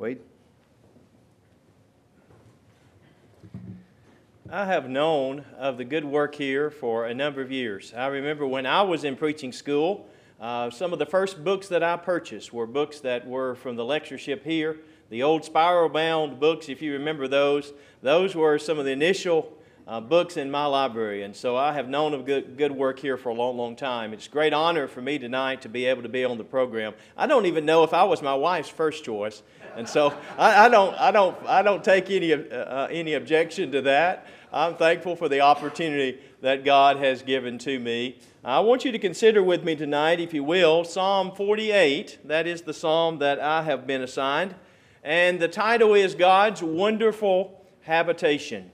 Wade? I have known of the good work here for a number of years. I remember when I was in preaching school, some of the first books that I purchased were books that were from the lectureship here. The old spiral-bound books, if you remember those were some of the initial books in my library. And so I have known of good work here for a long, long time. It's a great honor for me tonight to be able to be on the program. I don't even know if I was my wife's first choice. And so I don't take any objection to that. I'm thankful for the opportunity that God has given to me. I want you to consider with me tonight, if you will, Psalm 48. That is the psalm that I have been assigned. And the title is God's Wonderful Habitation.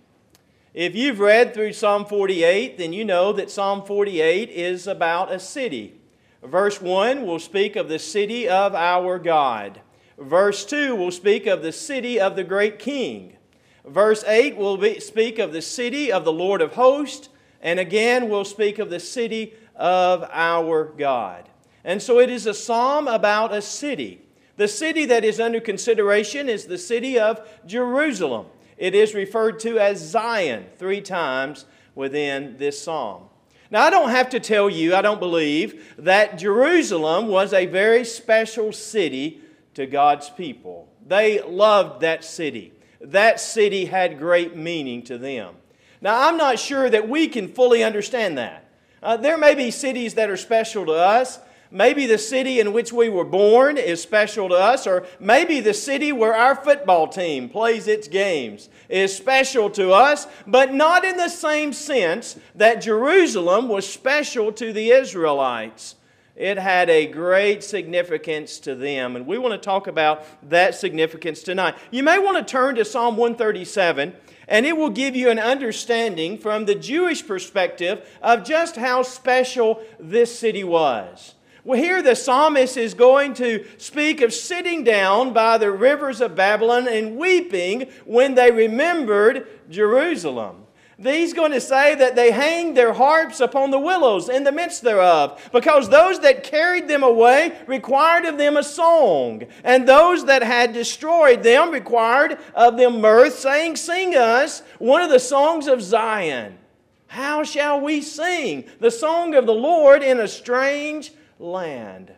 If you've read through Psalm 48, then you know that Psalm 48 is about a city. Verse 1 will speak of the city of our God. Verse 2 will speak of the city of the great King. Verse 8 will speak of the city of the Lord of hosts, and again will speak of the city of our God. And so it is a psalm about a city. The city that is under consideration is the city of Jerusalem. It is referred to as Zion 3 times within this psalm. Now, I don't have to tell you, I don't believe, that Jerusalem was a very special city to God's people. They loved that city. That city had great meaning to them. Now, I'm not sure that we can fully understand that. There may be cities that are special to us. Maybe the city in which we were born is special to us, or maybe the city where our football team plays its games is special to us, but not in the same sense that Jerusalem was special to the Israelites. It had a great significance to them, and we want to talk about that significance tonight. You may want to turn to Psalm 137, and it will give you an understanding from the Jewish perspective of just how special this city was. Well, here the psalmist is going to speak of sitting down by the rivers of Babylon and weeping when they remembered Jerusalem. He's going to say that they hanged their harps upon the willows in the midst thereof, because those that carried them away required of them a song, and those that had destroyed them required of them mirth, saying, "Sing us one of the songs of Zion." How shall we sing the song of the Lord in a strange land?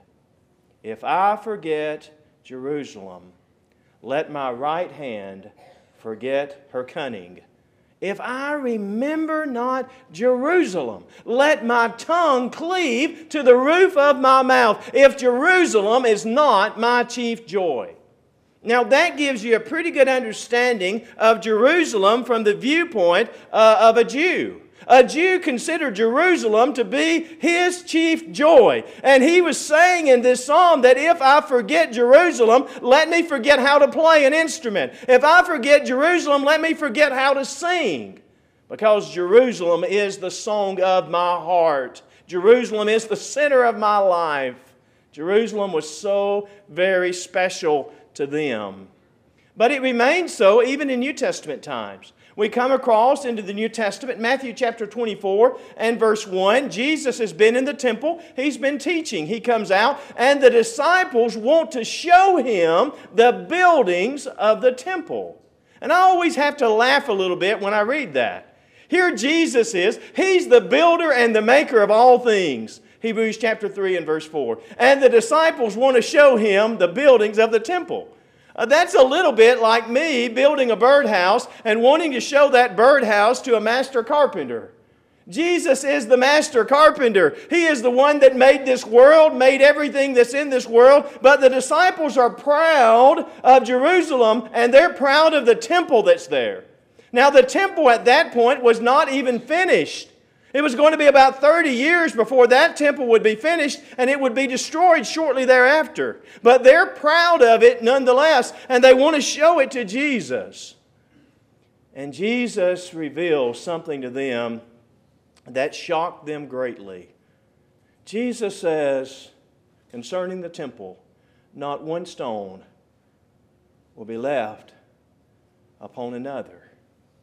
If I forget Jerusalem, let my right hand forget her cunning. If I remember not Jerusalem, let my tongue cleave to the roof of my mouth, if Jerusalem is not my chief joy. Now that gives you a pretty good understanding of Jerusalem from the viewpoint of a Jew. A Jew considered Jerusalem to be his chief joy. And he was saying in this psalm that if I forget Jerusalem, let me forget how to play an instrument. If I forget Jerusalem, let me forget how to sing. Because Jerusalem is the song of my heart. Jerusalem is the center of my life. Jerusalem was so very special to them. But it remains so even in New Testament times. We come across into the New Testament, Matthew chapter 24 and verse 1. Jesus has been in the temple. He's been teaching. He comes out, and the disciples want to show him the buildings of the temple. And I always have to laugh a little bit when I read that. Here Jesus is. He's the builder and the maker of all things. Hebrews chapter 3 and verse 4. And the disciples want to show him the buildings of the temple. That's a little bit like me building a birdhouse and wanting to show that birdhouse to a master carpenter. Jesus is the master carpenter. He is the one that made this world, made everything that's in this world. But the disciples are proud of Jerusalem, and they're proud of the temple that's there. Now the temple at that point was not even finished. It was going to be about 30 years before that temple would be finished, and it would be destroyed shortly thereafter. But they're proud of it nonetheless, and they want to show it to Jesus. And Jesus reveals something to them that shocked them greatly. Jesus says, concerning the temple, not one stone will be left upon another.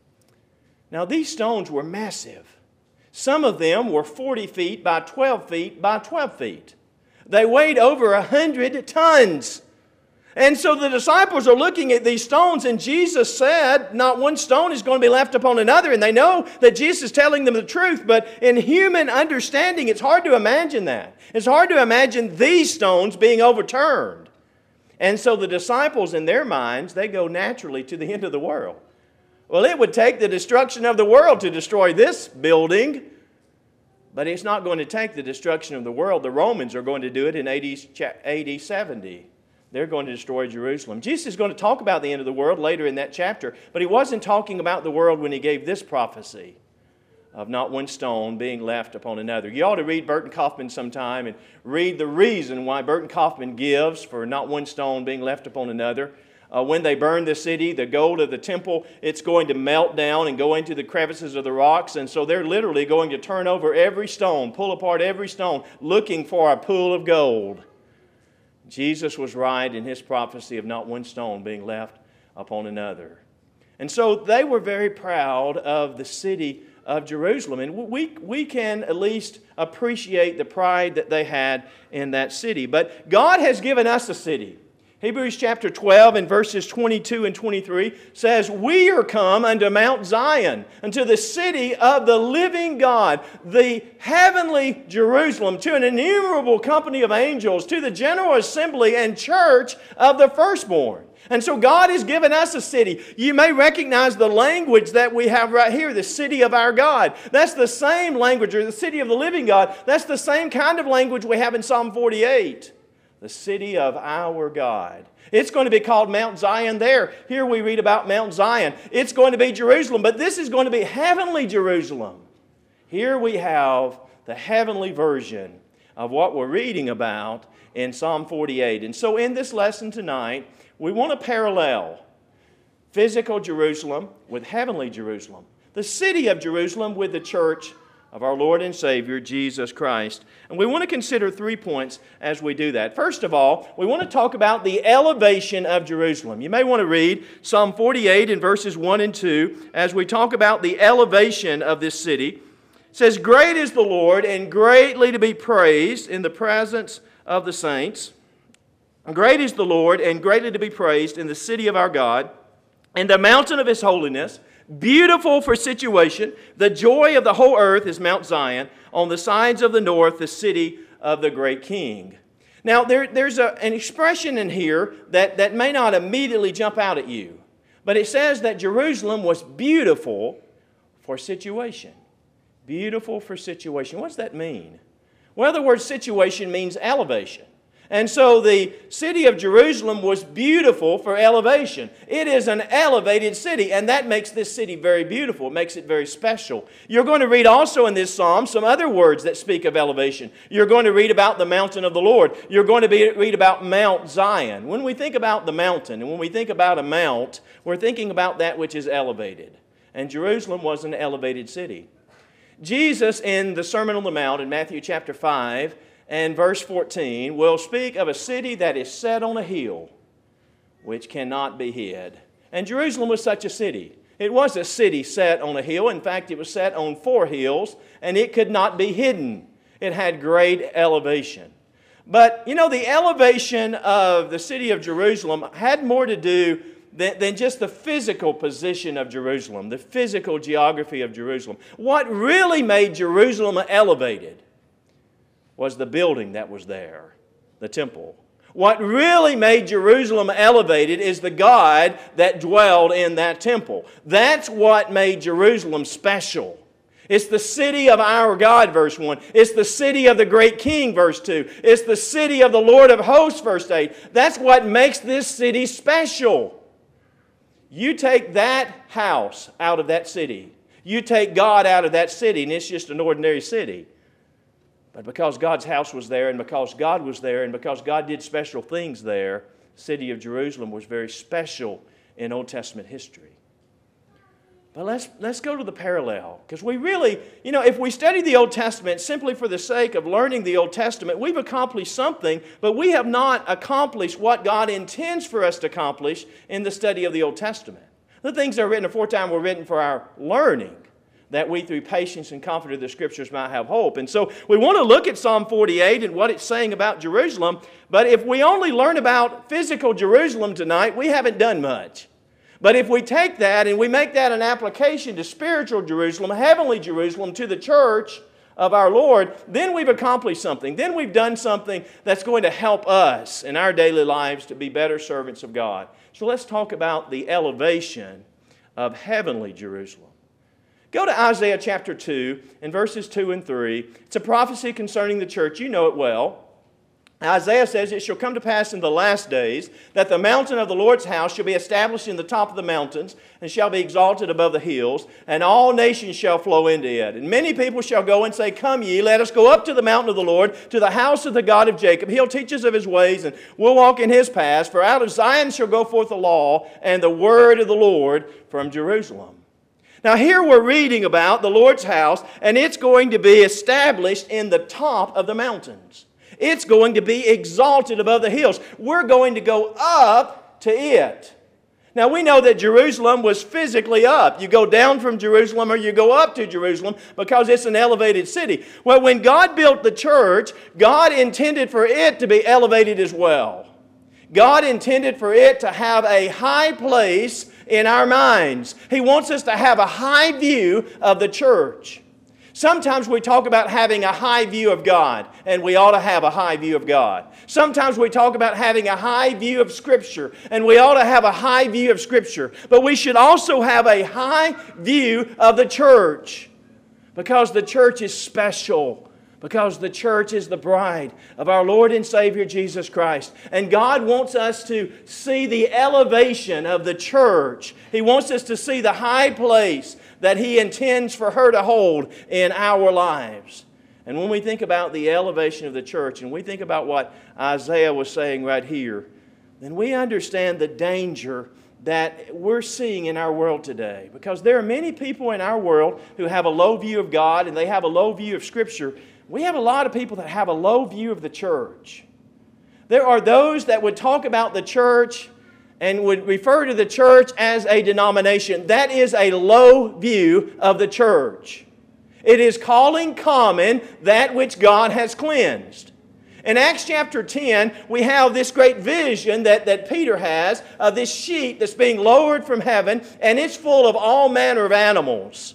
Now these stones were massive. Some of them were 40 feet by 12 feet by 12 feet. They weighed over 100 tons. And so the disciples are looking at these stones, and Jesus said, not one stone is going to be left upon another. And they know that Jesus is telling them the truth, but in human understanding, it's hard to imagine that. It's hard to imagine these stones being overturned. And so the disciples, in their minds, they go naturally to the end of the world. Well, it would take the destruction of the world to destroy this building, but it's not going to take the destruction of the world. The Romans are going to do it in AD 70. They're going to destroy Jerusalem. Jesus is going to talk about the end of the world later in that chapter, but he wasn't talking about the world when he gave this prophecy of not one stone being left upon another. You ought to read Burton Kaufman sometime and read the reason why Burton Kaufman gives for not one stone being left upon another. When they burn the city, the gold of the temple, it's going to melt down and go into the crevices of the rocks. And so they're literally going to turn over every stone, pull apart every stone, looking for a pool of gold. Jesus was right in his prophecy of not one stone being left upon another. And so they were very proud of the city of Jerusalem. And we can at least appreciate the pride that they had in that city. But God has given us a city. Hebrews chapter 12 and verses 22 and 23 says, "We are come unto Mount Zion, unto the city of the living God, the heavenly Jerusalem, to an innumerable company of angels, to the general assembly and church of the firstborn." And so God has given us a city. You may recognize the language that we have right here, the city of our God. That's the same language, or the city of the living God. That's the same kind of language we have in Psalm 48. The city of our God. It's going to be called Mount Zion there. Here we read about Mount Zion. It's going to be Jerusalem, but this is going to be heavenly Jerusalem. Here we have the heavenly version of what we're reading about in Psalm 48. And so in this lesson tonight, we want to parallel physical Jerusalem with heavenly Jerusalem. The city of Jerusalem with the church of our Lord and Savior, Jesus Christ. And we want to consider 3 points as we do that. First of all, we want to talk about the elevation of Jerusalem. You may want to read Psalm 48 in verses 1 and 2 as we talk about the elevation of this city. It says, "Great is the Lord, and greatly to be praised in the presence of the saints. Great is the Lord, and greatly to be praised in the city of our God, in the mountain of His holiness. Beautiful for situation, the joy of the whole earth is Mount Zion. On the sides of the north, the city of the great King." Now, there's an expression in here that may not immediately jump out at you. But it says that Jerusalem was beautiful for situation. Beautiful for situation. What does that mean? Well, the word situation means elevation. And so the city of Jerusalem was beautiful for elevation. It is an elevated city, and that makes this city very beautiful. It makes it very special. You're going to read also in this psalm some other words that speak of elevation. You're going to read about the mountain of the Lord. You're going to read about Mount Zion. When we think about the mountain, and when we think about a mount, we're thinking about that which is elevated. And Jerusalem was an elevated city. Jesus, in the Sermon on the Mount in Matthew chapter 5, and verse 14 will speak of a city that is set on a hill which cannot be hid. And Jerusalem was such a city. It was a city set on a hill. In fact, it was set on 4 hills, and it could not be hidden. It had great elevation. But, you know, the elevation of the city of Jerusalem had more to do than just the physical position of Jerusalem, the physical geography of Jerusalem. What really made Jerusalem elevated was the building that was there, the temple. What really made Jerusalem elevated is the God that dwelled in that temple. That's what made Jerusalem special. It's the city of our God, verse 1. It's the city of the great King, verse 2. It's the city of the Lord of hosts, verse 8. That's what makes this city special. You take that house out of that city. You take God out of that city, and it's just an ordinary city. But because God's house was there, and because God was there, and because God did special things there, the city of Jerusalem was very special in Old Testament history. But let's go to the parallel. Because we really, you know, if we study the Old Testament simply for the sake of learning the Old Testament, we've accomplished something, but we have not accomplished what God intends for us to accomplish in the study of the Old Testament. The things that are written aforetime were written for our learning. that we through patience and confidence of the Scriptures might have hope. And so we want to look at Psalm 48 and what it's saying about Jerusalem, but if we only learn about physical Jerusalem tonight, we haven't done much. But if we take that and we make that an application to spiritual Jerusalem, heavenly Jerusalem, to the church of our Lord, then we've accomplished something. Then we've done something that's going to help us in our daily lives to be better servants of God. So let's talk about the elevation of heavenly Jerusalem. Go to Isaiah chapter 2 and verses 2 and 3. It's a prophecy concerning the church. You know it well. Isaiah says, "It shall come to pass in the last days that the mountain of the Lord's house shall be established in the top of the mountains and shall be exalted above the hills, and all nations shall flow into it. And many people shall go and say, Come ye, let us go up to the mountain of the Lord, to the house of the God of Jacob. He'll teach us of His ways, and we'll walk in His paths. For out of Zion shall go forth the law and the word of the Lord from Jerusalem." Now here we're reading about the Lord's house, and it's going to be established in the top of the mountains. It's going to be exalted above the hills. We're going to go up to it. Now we know that Jerusalem was physically up. You go down from Jerusalem or you go up to Jerusalem because it's an elevated city. Well, when God built the church, God intended for it to be elevated as well. God intended for it to have a high place in our minds. He wants us to have a high view of the church. Sometimes we talk about having a high view of God, and we ought to have a high view of God. Sometimes we talk about having a high view of Scripture, and we ought to have a high view of Scripture. But we should also have a high view of the church, because the church is special, because the church is the bride of our Lord and Savior Jesus Christ. And God wants us to see the elevation of the church. He wants us to see the high place that He intends for her to hold in our lives. And when we think about the elevation of the church, and we think about what Isaiah was saying right here, then we understand the danger that we're seeing in our world today. Because there are many people in our world who have a low view of God, and they have a low view of Scripture. We have a lot of people that have a low view of the church. There are those that would talk about the church and would refer to the church as a denomination. That is a low view of the church. It is calling common that which God has cleansed. In Acts chapter 10, we have this great vision that Peter has of this sheep that's being lowered from heaven, and it's full of all manner of animals.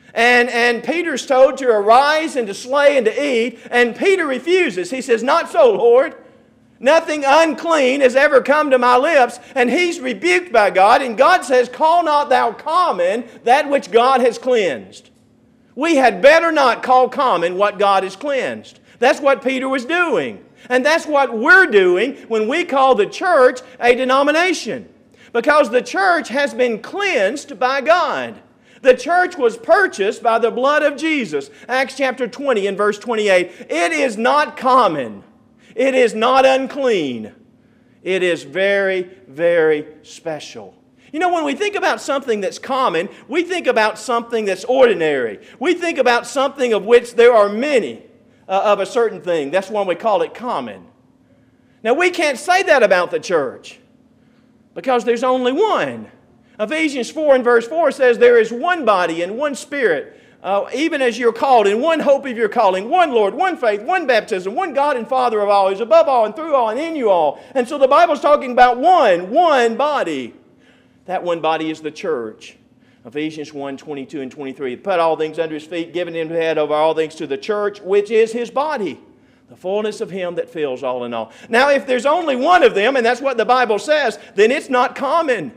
And Peter's told to arise and to slay and to eat, and Peter refuses. He says, "Not so, Lord. Nothing unclean has ever come to my lips." And he's rebuked by God, and God says, "Call not thou common that which God has cleansed." We had better not call common what God has cleansed. That's what Peter was doing. And that's what we're doing when we call the church a denomination. Because the church has been cleansed by God. The church was purchased by the blood of Jesus. Acts chapter 20 and verse 28. It is not common. It is not unclean. It is very, very special. You know, when we think about something that's common, we think about something that's ordinary. We think about something of which there are many of a certain thing. That's why we call it common. Now, we can't say that about the church because there's only one. Ephesians 4 and verse 4 says there is one body and one Spirit, even as you're called, in one hope of your calling, one Lord, one faith, one baptism, one God and Father of all, who is above all and through all and in you all. And so the Bible's talking about one body. That one body is the church. Ephesians 1, 22 and 23. Put all things under His feet, giving Him the head over all things to the church, which is His body, the fullness of Him that fills all in all. Now, if there's only one of them, and that's what the Bible says, then it's not common.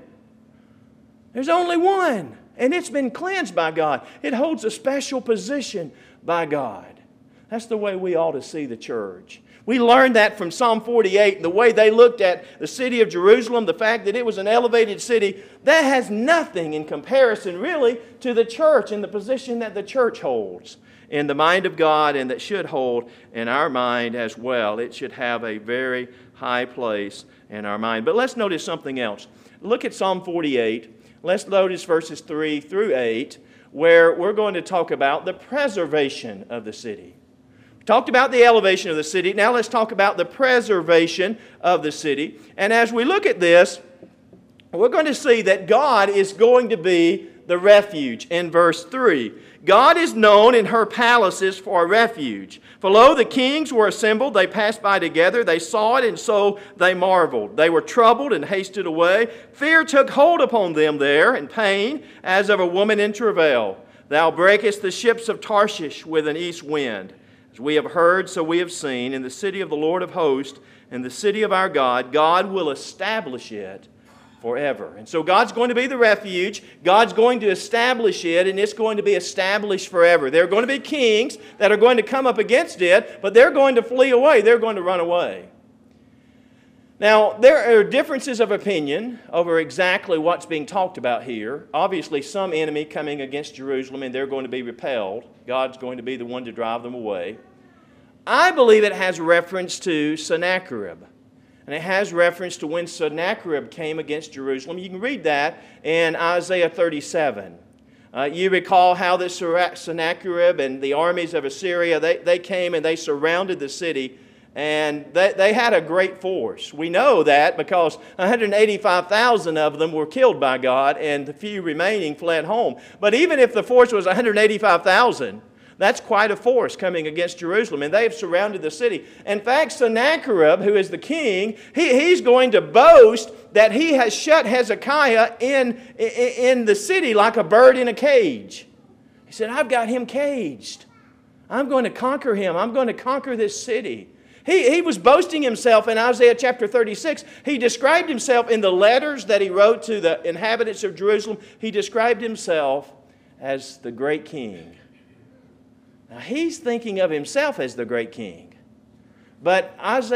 There's only one, and it's been cleansed by God. It holds a special position by God. That's the way we ought to see the church. We learned that from Psalm 48, the way they looked at the city of Jerusalem, the fact that it was an elevated city. That has nothing in comparison, really, to the church and the position that the church holds in the mind of God, and that should hold in our mind as well. It should have a very high place in our mind. But let's notice something else. Look at Psalm 48. Let's notice verses 3 through 8, where we're going to talk about the preservation of the city. We talked about the elevation of the city. Now let's talk about the preservation of the city. And as we look at this, we're going to see that God is going to be the refuge in verse 3. God is known in her palaces for a refuge. For lo, the kings were assembled, they passed by together, they saw it, and so they marveled. They were troubled and hasted away. Fear took hold upon them there, and pain, as of a woman in travail. Thou breakest the ships of Tarshish with an east wind. As we have heard, so we have seen, in the city of the Lord of hosts, in the city of our God, God will establish it forever. And so God's going to be the refuge. God's going to establish it, and it's going to be established forever. There are going to be kings that are going to come up against it, but they're going to flee away. They're going to run away. Now, there are differences of opinion over exactly what's being talked about here. Obviously, some enemy coming against Jerusalem, and they're going to be repelled. God's going to be the one to drive them away. I believe it has reference to Sennacherib. And it has reference to when Sennacherib came against Jerusalem. You can read that in Isaiah 37. You recall how this Sennacherib and the armies of Assyria, they came and they surrounded the city, and they had a great force. We know that because 185,000 of them were killed by God, and the few remaining fled home. But even if the force was 185,000, that's quite a force coming against Jerusalem, and they have surrounded the city. In fact, Sennacherib, who is the king, he's going to boast that he has shut Hezekiah in the city like a bird in a cage. He said, I've got him caged. I'm going to conquer him. I'm going to conquer this city. He was boasting himself in Isaiah chapter 36. He described himself in the letters that he wrote to the inhabitants of Jerusalem. He described himself as the great king. Now, he's thinking of himself as the great king. But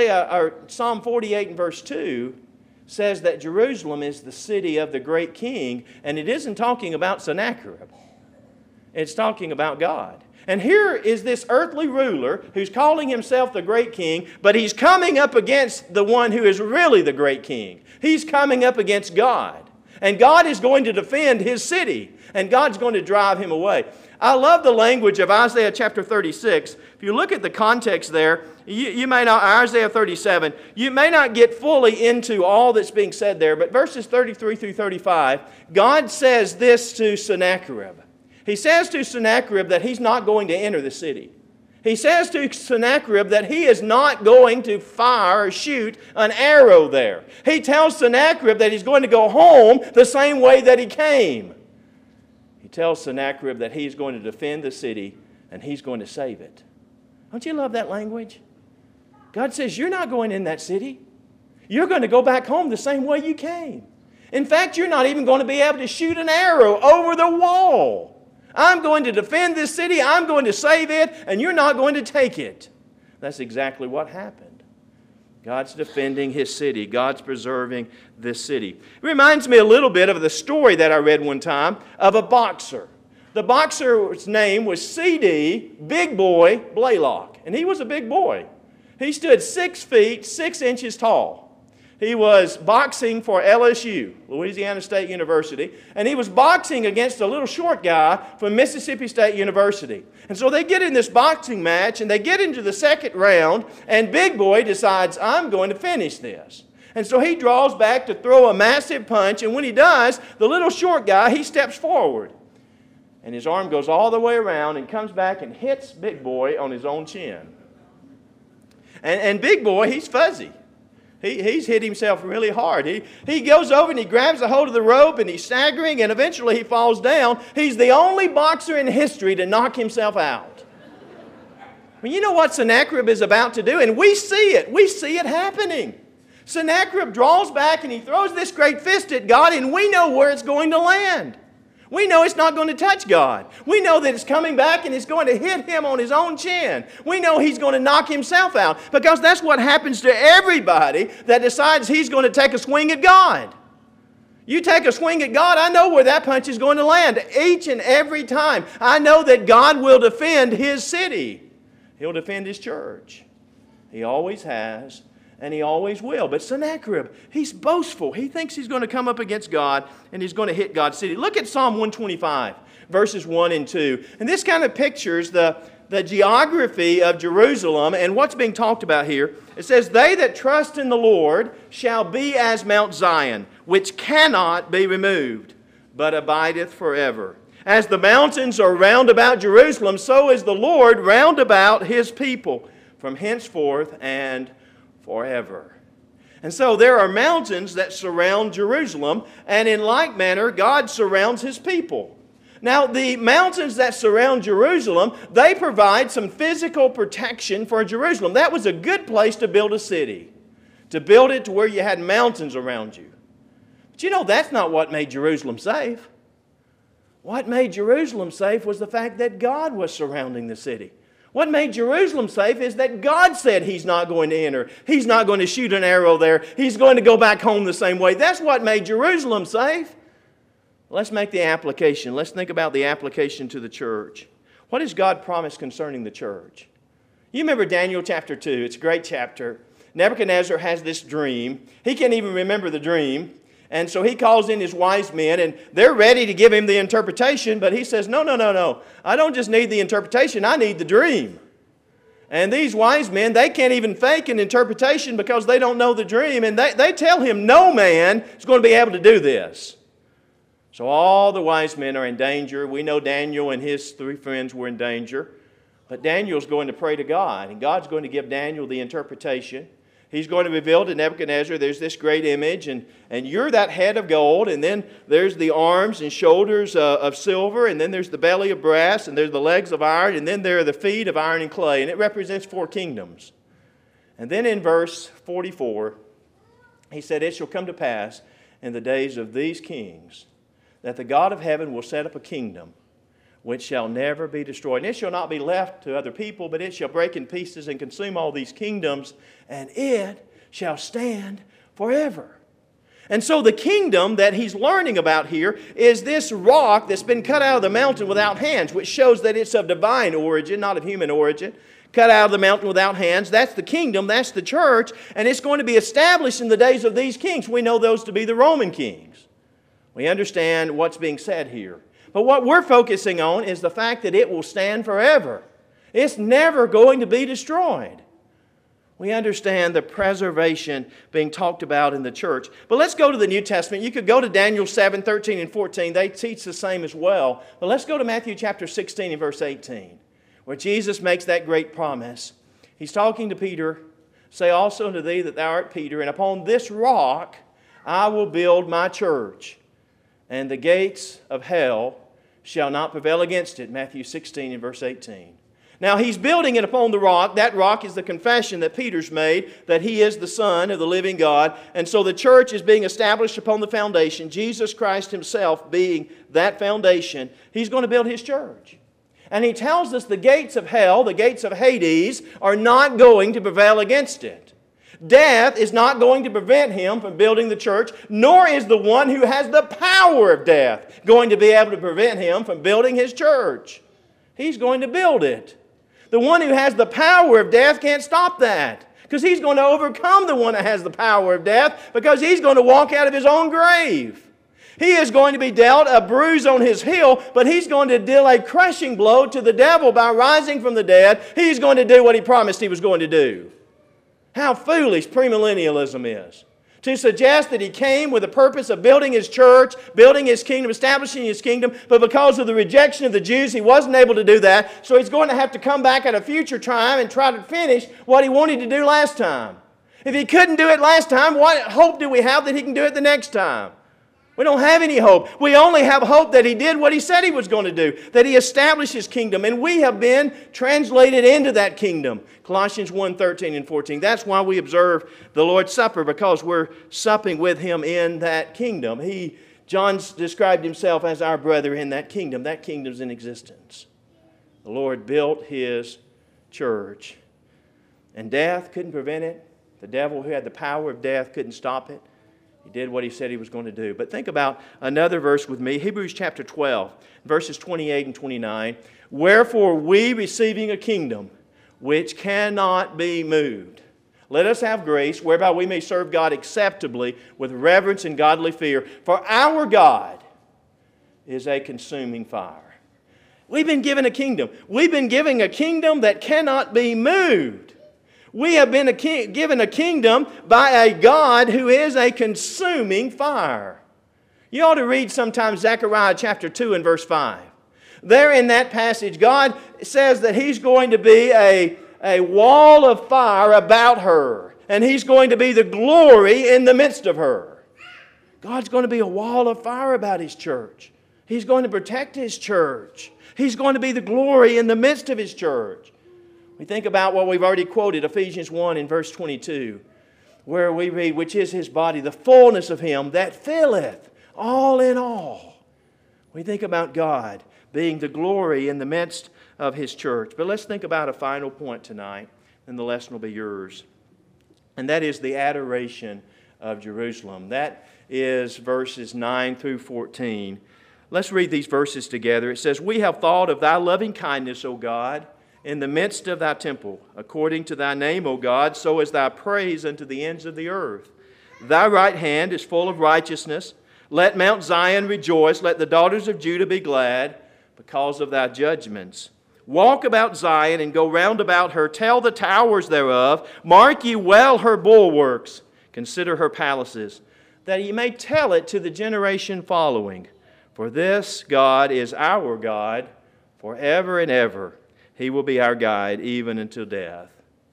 Psalm 48 and verse 2 says that Jerusalem is the city of the great king, and it isn't talking about Sennacherib. It's talking about God. And here is this earthly ruler who's calling himself the great king, but he's coming up against the one who is really the great king. He's coming up against God. And God is going to defend his city, and God's going to drive him away. I love the language of Isaiah chapter 36. If you look at the context there, you may not, Isaiah 37, you may not get fully into all that's being said there, but verses 33 through 35, God says this to Sennacherib. He says to Sennacherib that he's not going to enter the city. He says to Sennacherib that he is not going to fire or shoot an arrow there. He tells Sennacherib that he's going to go home the same way that he came. He tells Sennacherib that he's going to defend the city and he's going to save it. Don't you love that language? God says, you're not going in that city. You're going to go back home the same way you came. In fact, you're not even going to be able to shoot an arrow over the wall. I'm going to defend this city, I'm going to save it, and you're not going to take it. That's exactly what happened. God's defending his city. God's preserving this city. It reminds me a little bit of the story that I read one time of a boxer. The boxer's name was C.D. Big Boy Blaylock, and he was a big boy. He stood 6 feet, 6 inches tall. He was boxing for LSU, Louisiana State University, and he was boxing against a little short guy from Mississippi State University. And so they get in this boxing match, and they get into the second round, and Big Boy decides, I'm going to finish this. And so he draws back to throw a massive punch, and when he does, the little short guy, he steps forward. And his arm goes all the way around and comes back and hits Big Boy on his own chin. And Big Boy, he's fuzzy. He's hit himself really hard. He goes over and he grabs a hold of the rope and he's staggering and eventually he falls down. He's the only boxer in history to knock himself out. Well, you know what Sennacherib is about to do? And we see it. We see it happening. Sennacherib draws back and he throws this great fist at God, and we know where it's going to land. We know it's not going to touch God. We know that it's coming back and it's going to hit him on his own chin. We know he's going to knock himself out, because that's what happens to everybody that decides he's going to take a swing at God. You take a swing at God, I know where that punch is going to land each and every time. I know that God will defend his city. He'll defend his church. He always has. And he always will. But Sennacherib, he's boastful. He thinks he's going to come up against God and he's going to hit God's city. Look at Psalm 125, verses 1 and 2. And this kind of pictures the geography of Jerusalem and what's being talked about here. It says, they that trust in the Lord shall be as Mount Zion, which cannot be removed, but abideth forever. As the mountains are round about Jerusalem, so is the Lord round about His people, from henceforth and forever. And so there are mountains that surround Jerusalem, and in like manner, God surrounds His people. Now, the mountains that surround Jerusalem, they provide some physical protection for Jerusalem. That was a good place to build a city, to build it to where you had mountains around you. But you know, that's not what made Jerusalem safe. What made Jerusalem safe was the fact that God was surrounding the city. What made Jerusalem safe is that God said He's not going to enter. He's not going to shoot an arrow there. He's going to go back home the same way. That's what made Jerusalem safe. Let's make the application. Let's think about the application to the church. What does God promise concerning the church? You remember Daniel chapter 2. It's a great chapter. Nebuchadnezzar has this dream. He can't even remember the dream. And so he calls in his wise men, and they're ready to give him the interpretation, but he says, no. I don't just need the interpretation, I need the dream. And these wise men, they can't even fake an interpretation because they don't know the dream, and they tell him no man is going to be able to do this. So all the wise men are in danger. We know Daniel and his 3 friends were in danger. But Daniel's going to pray to God, and God's going to give Daniel the interpretation. He's going to reveal to Nebuchadnezzar, there's this great image, and you're that head of gold, and then there's the arms and shoulders of silver, and then there's the belly of brass, and there's the legs of iron, and then there are the feet of iron and clay, and it represents 4 kingdoms. And then in verse 44, he said, it shall come to pass in the days of these kings that the God of heaven will set up a kingdom which shall never be destroyed. And it shall not be left to other people, but it shall break in pieces and consume all these kingdoms, and it shall stand forever. And so the kingdom that he's learning about here is this rock that's been cut out of the mountain without hands, which shows that it's of divine origin, not of human origin. Cut out of the mountain without hands. That's the kingdom, that's the church, and it's going to be established in the days of these kings. We know those to be the Roman kings. We understand what's being said here. But what we're focusing on is the fact that it will stand forever. It's never going to be destroyed. We understand the preservation being talked about in the church. But let's go to the New Testament. You could go to Daniel 7, 13 and 14. They teach the same as well. But let's go to Matthew chapter 16 and verse 18, where Jesus makes that great promise. He's talking to Peter. Say also unto thee that thou art Peter, and upon this rock I will build my church, and the gates of hell shall not prevail against it. Matthew 16 and verse 18. Now he's building it upon the rock. That rock is the confession that Peter's made, that he is the Son of the living God. And so the church is being established upon the foundation. Jesus Christ Himself being that foundation. He's going to build His church. And He tells us the gates of hell, the gates of Hades, are not going to prevail against it. Death is not going to prevent Him from building the church, nor is the one who has the power of death going to be able to prevent Him from building His church. He's going to build it. The one who has the power of death can't stop that, because he's going to overcome the one that has the power of death, because he's going to walk out of his own grave. He is going to be dealt a bruise on his heel, but he's going to deal a crushing blow to the devil by rising from the dead. He's going to do what he promised he was going to do. How foolish premillennialism is. To suggest that He came with the purpose of building His church, building His kingdom, establishing His kingdom, but because of the rejection of the Jews, He wasn't able to do that, so He's going to have to come back at a future time and try to finish what He wanted to do last time. If He couldn't do it last time, what hope do we have that He can do it the next time? We don't have any hope. We only have hope that He did what He said He was going to do, that He established His kingdom, and we have been translated into that kingdom. Colossians 1, 13 and 14. That's why we observe the Lord's Supper, because we're supping with Him in that kingdom. John described himself as our brother in that kingdom. That kingdom's in existence. The Lord built His church, and death couldn't prevent it. The devil, who had the power of death, couldn't stop it. He did what He said He was going to do. But think about another verse with me. Hebrews chapter 12, verses 28 and 29. Wherefore we, receiving a kingdom which cannot be moved, let us have grace whereby we may serve God acceptably with reverence and godly fear. For our God is a consuming fire. We've been given a kingdom. We've been given a kingdom that cannot be moved. We have been given a kingdom by a God who is a consuming fire. You ought to read sometimes Zechariah chapter 2 and verse 5. There in that passage, God says that He's going to be a wall of fire about her. And He's going to be the glory in the midst of her. God's going to be a wall of fire about His church. He's going to protect His church. He's going to be the glory in the midst of His church. We think about what we've already quoted, Ephesians 1 in verse 22, where we read, which is His body, the fullness of Him that filleth all in all. We think about God being the glory in the midst of His church. But let's think about a final point tonight, and the lesson will be yours. And that is the adoration of Jerusalem. That is verses 9 through 14. Let's read these verses together. It says, We have thought of Thy loving kindness, O God, in the midst of Thy temple. According to Thy name, O God, so is Thy praise unto the ends of the earth. Thy right hand is full of righteousness. Let Mount Zion rejoice. Let the daughters of Judah be glad because of Thy judgments. Walk about Zion and go round about her. Tell the towers thereof. Mark ye well her bulwarks. Consider her palaces, that ye may tell it to the generation following. For this God is our God forever and ever. He will be our guide even until death.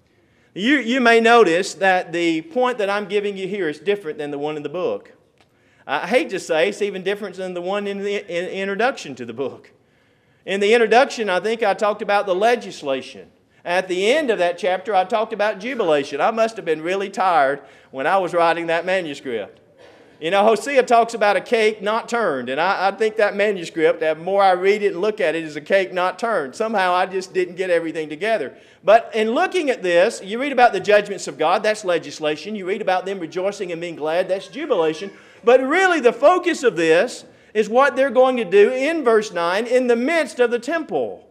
You may notice that the point that I'm giving you here is different than the one in the book. I hate to say it's even different than the one in the introduction to the book. In the introduction, I think I talked about the legislation. At the end of that chapter, I talked about jubilation. I must have been really tired when I was writing that manuscript. You know, Hosea talks about a cake not turned, and I think that manuscript, the more I read it and look at it, is a cake not turned. Somehow I just didn't get everything together. But in looking at this, you read about the judgments of God, that's legislation. You read about them rejoicing and being glad, that's jubilation. But really the focus of this is what they're going to do in verse 9 in the midst of the temple.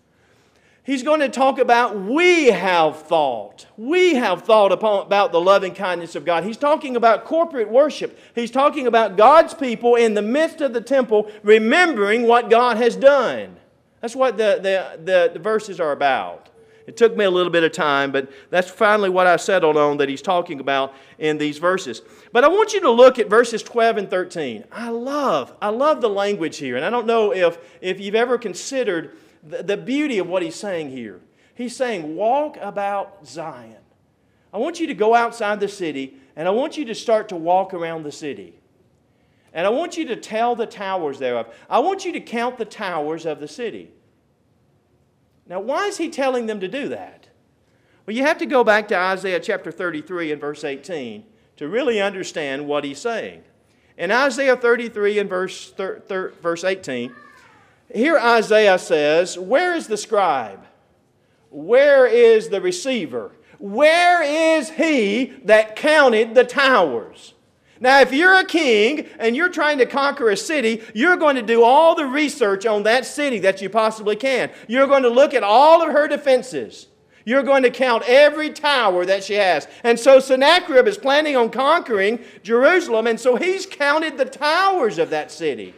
He's going to talk about we have thought. We have thought about the loving kindness of God. He's talking about corporate worship. He's talking about God's people in the midst of the temple remembering what God has done. That's what the verses are about. It took me a little bit of time, but that's finally what I settled on that he's talking about in these verses. But I want you to look at verses 12 and 13. I love the language here, and I don't know if you've ever considered the beauty of what he's saying here. He's saying, walk about Zion. I want you to go outside the city, and I want you to start to walk around the city. And I want you to tell the towers thereof. I want you to count the towers of the city. Now, why is he telling them to do that? Well, you have to go back to Isaiah chapter 33 and verse 18 to really understand what he's saying. In Isaiah 33 and verse 18, here Isaiah says, where is the scribe? Where is the receiver? Where is he that counted the towers? Now, if you're a king and you're trying to conquer a city, you're going to do all the research on that city that you possibly can. You're going to look at all of her defenses. You're going to count every tower that she has. And so Sennacherib is planning on conquering Jerusalem, and so he's counted the towers of that city.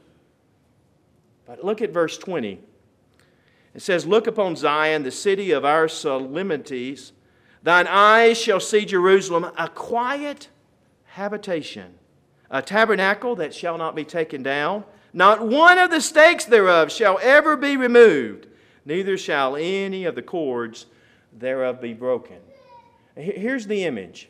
But look at verse 20. It says, look upon Zion, the city of our solemnities. Thine eyes shall see Jerusalem, a quiet habitation, a tabernacle that shall not be taken down. Not one of the stakes thereof shall ever be removed, neither shall any of the cords thereof be broken. Here's the image.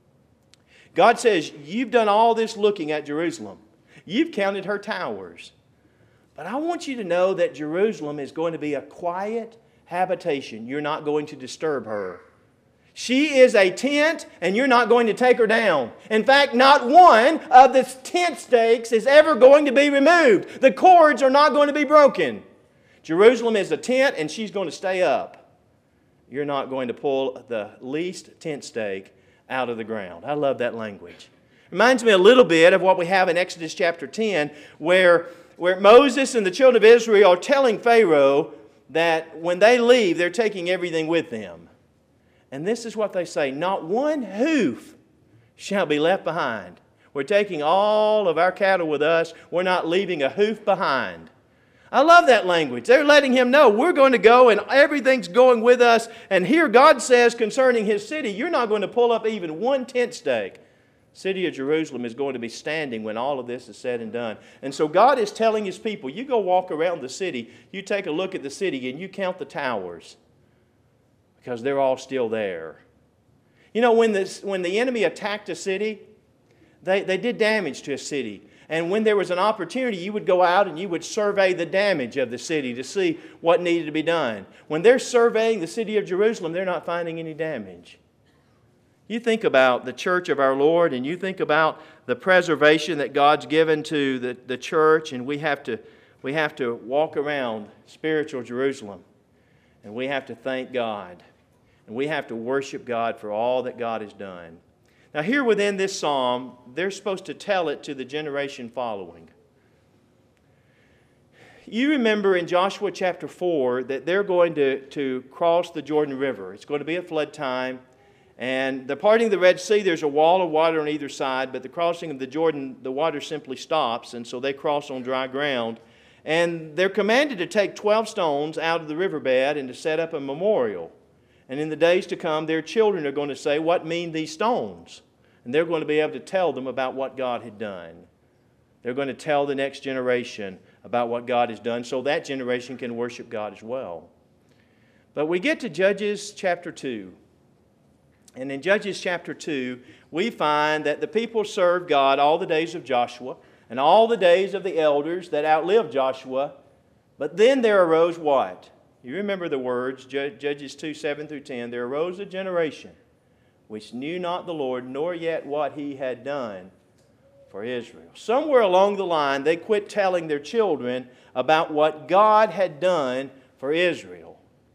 God says, you've done all this looking at Jerusalem. You've counted her towers. But I want you to know that Jerusalem is going to be a quiet habitation. You're not going to disturb her. She is a tent, and you're not going to take her down. In fact, not one of the tent stakes is ever going to be removed. The cords are not going to be broken. Jerusalem is a tent, and she's going to stay up. You're not going to pull the least tent stake out of the ground. I love that language. Reminds me a little bit of what we have in Exodus chapter 10, where Moses and the children of Israel are telling Pharaoh that when they leave, they're taking everything with them. And this is what they say, not one hoof shall be left behind. We're taking all of our cattle with us. We're not leaving a hoof behind. I love that language. They're letting him know we're going to go and everything's going with us. And here God says concerning his city, you're not going to pull up even one tent stake. City of Jerusalem is going to be standing when all of this is said and done. And so God is telling His people, you go walk around the city, you take a look at the city and you count the towers because they're all still there. You know, when the enemy attacked a city, they did damage to a city. And when there was an opportunity, you would go out and you would survey the damage of the city to see what needed to be done. When they're surveying the city of Jerusalem, they're not finding any damage. You think about the church of our Lord, and you think about the preservation that God's given to the church, and we have to walk around spiritual Jerusalem, and we have to thank God, and we have to worship God for all that God has done. Now here within this psalm, they're supposed to tell it to the generation following. You remember in Joshua chapter 4 that they're going to cross the Jordan River. It's going to be at flood time. And the parting of the Red Sea, there's a wall of water on either side, but the crossing of the Jordan, the water simply stops, and so they cross on dry ground. And they're commanded to take 12 stones out of the riverbed and to set up a memorial. And in the days to come, their children are going to say, what mean these stones? And they're going to be able to tell them about what God had done. They're going to tell the next generation about what God has done so that generation can worship God as well. But we get to Judges chapter 2. And in Judges chapter 2, we find that the people served God all the days of Joshua and all the days of the elders that outlived Joshua. But then there arose what? You remember the words, Judges 2, 7 through 10. There arose a generation which knew not the Lord, nor yet what He had done for Israel. Somewhere along the line, they quit telling their children about what God had done for Israel.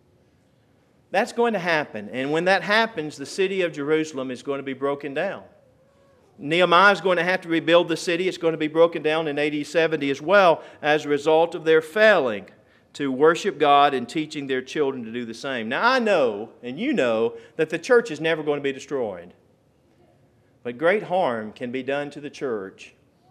That's going to happen. And when that happens, the city of Jerusalem is going to be broken down. Nehemiah is going to have to rebuild the city. It's going to be broken down in AD 70 as well as a result of their failing to worship God and teaching their children to do the same. Now I know, and you know, that the church is never going to be destroyed. But great harm can be done to the church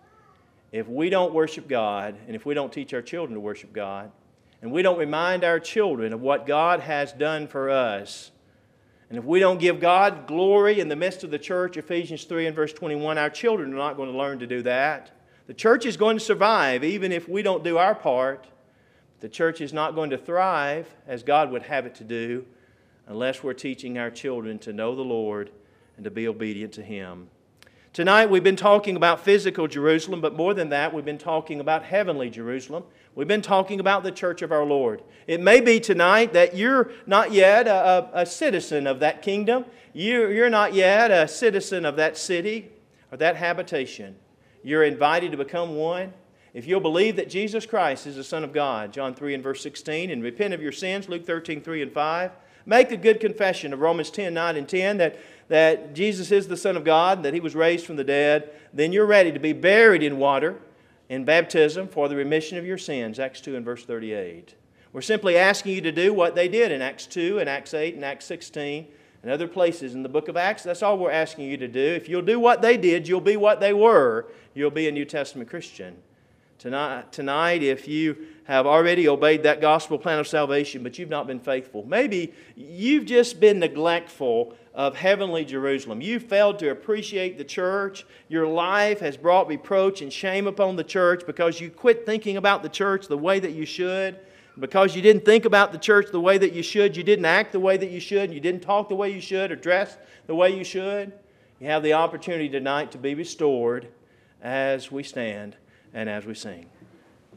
if we don't worship God and if we don't teach our children to worship God. And we don't remind our children of what God has done for us. And if we don't give God glory in the midst of the church, Ephesians 3 and verse 21, our children are not going to learn to do that. The church is going to survive even if we don't do our part. The church is not going to thrive as God would have it to do unless we're teaching our children to know the Lord and to be obedient to Him. Tonight we've been talking about physical Jerusalem, but more than that, we've been talking about heavenly Jerusalem. We've been talking about the church of our Lord. It may be tonight that you're not yet a citizen of that kingdom. You're not yet a citizen of that city or that habitation. You're invited to become one. If you'll believe that Jesus Christ is the Son of God, John 3 and verse 16, and repent of your sins, Luke 13, 3 and 5. Make the good confession of Romans 10, 9 and 10 that Jesus is the Son of God, that He was raised from the dead. Then you're ready to be buried in water in baptism for the remission of your sins, Acts 2 and verse 38. We're simply asking you to do what they did in Acts 2 and Acts 8 and Acts 16 and other places in the book of Acts. That's all we're asking you to do. If you'll do what they did, you'll be what they were. You'll be a New Testament Christian. Tonight, if you have already obeyed that gospel plan of salvation, but you've not been faithful, maybe you've just been neglectful of heavenly Jerusalem. You failed to appreciate the church. Your life has brought reproach and shame upon the church because you quit thinking about the church the way that you should. Because you didn't think about the church the way that you should, you didn't act the way that you should, you didn't talk the way you should or dress the way you should. You have the opportunity tonight to be restored as we stand and as we sing.